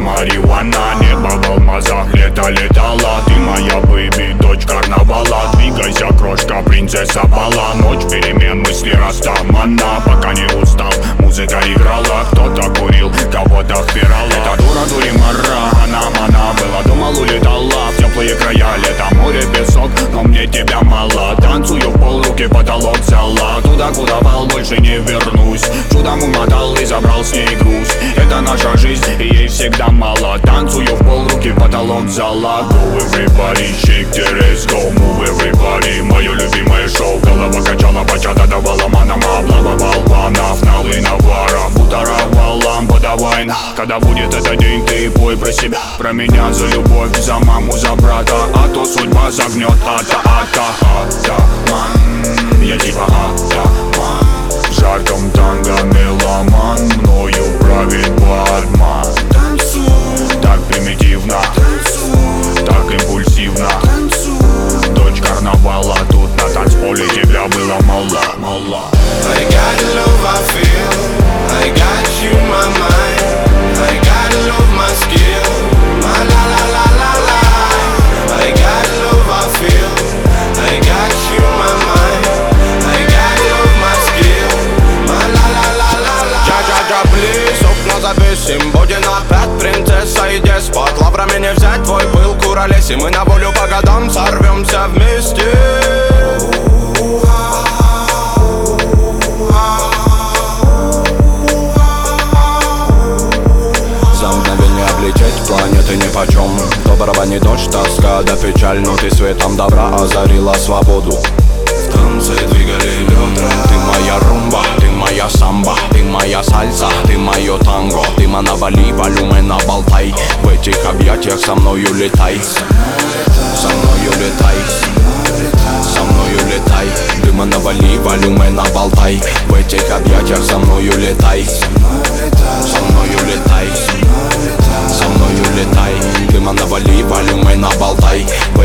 марихуана. Небо в алмазах, лето летало. Ты моя бэйби, дочь карнавала. Двигайся, крошка, принцесса бала. Ночь перемен, мысли растамана. Пока не устал, музыка играла. Кто-то курил, кого-то впирал. Это дура, дуримара, она была, думал, улетала в теплые края. Лето, море, песок, но мне тебя мало. Танцую в пол, руки потолок зала. Туда, куда вал, больше не вернусь. Чудом умотал и забрал с ней груз. Это наша жизнь, и ей всегда мало. Танцую в пол, руки потолок зала. Go everybody, shake the ass, go move everybody. Мое любимое шоу, голова качала, бачата давала манам. Облава балванов, налы навара. Бутаровал лампа, давай на. Когда будет этот день, ты пой про себя. Про меня, за любовь, за маму, за брата. А то судьба загнет, атаман. Я типа атаман. В жарком танго меломан. Мною правит Батман. Так примитивно, так импульсивно. Дочь карнавала, тут на танцполе тебя было мало. I got the love I feel, I got you my mind, I got the love my skill, my la la la la la. I got the love I feel, I got you my mind, I got the love my skill, my la la la la la. Джа-джа-джа, плиз, окна завесим, будем опять принцесса и деспот. Лаврами не взять твой пыл, куролесим, мы на волю по годам сорвемся вместе. Планеты нипочем. Доброго не дождь, тоска да печаль. Но ты светом добра озарила свободу. В танце двигали бедра. Ты моя румба, ты моя самба, ты моя сальса, ты мое танго. Ты на Бали, валюме на Болтай. В этих объятиях со мною летай. Со мною летай. Со мною летай. Дыма на Бали, валюме на Болтай. В этих объятиях со мною летай. Со мною летай. Со мною летай, дыма на Бали, валюме на Болтай.